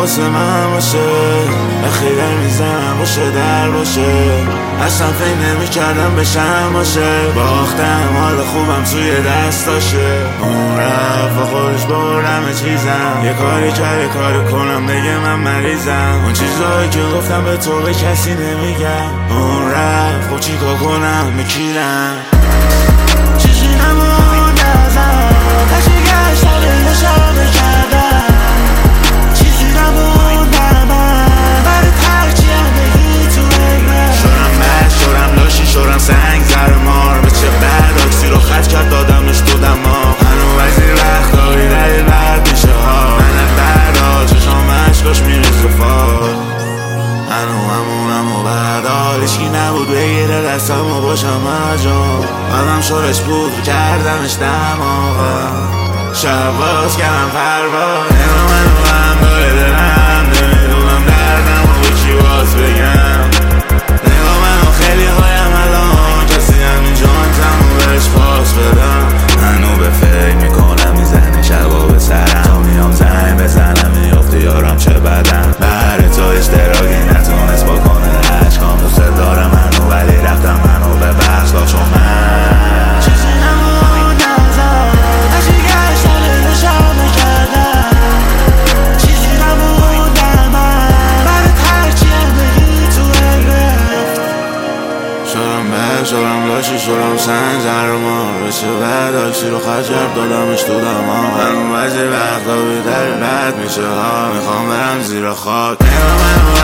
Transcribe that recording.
واسه من باشه، خیلی میزنم باشه در باشه. اصلا فکر نمی‌کردم بشم باشه، باختم حال خوبم توی دستاشه. اون رفت و خودش بردم چیزم، یه کاری کرد یه کاری کنم بگه من مریضم. اون چیزایی که گفتم به تو به کسی نمیگم. اون رفت خب چیکار کنم میکیرم. چیزی نمونده ازم، کسی گشت دلشم کردم. چیزی نمونده من برای ترجیحم بگی تو بگم. شدم بد شدم لاشی شدم سنگ زر مار، به چه بد آکسی رو خط کرد دادمش تو دماغ. هنو وزیر وقتایی دلیل بد میشه ها، من بردا چشام عشقاش میریزه فار. همونم و بردار هیچکی نبود بگیره دستم و باشم مجان. آدم شورش بود کردمش دماغم، شب باز کردم پرواز. منو هم داره دلم نمیدونم دردم و به کی باز بگم. نگاه منو خیلی هایم الان، کسی همین جانتم و بهش پاس بدم. منو به فکر میکنم میزنه شبا به سرم، تا میام زنگ بزنم میافتی یارم چه بدم. بر تو اشتراکی نتونست بکنه عشقام، دوست دارم منو ولی رفتم منو ببخش لاشو من. چیزی نمونده ازم، هرچی گشتم دلشم کردم. چیزی نمونده من برای ترجیحم بگی تو رفت. شدم بد شدم لاشی شدم سنگ زر مار، بشه بد آکسی رو خط کرد دادمش تو دماغ. هنو بعضی وقتا بیدر بد میشه ها، میخوام برم زیر خاک. نگاه منو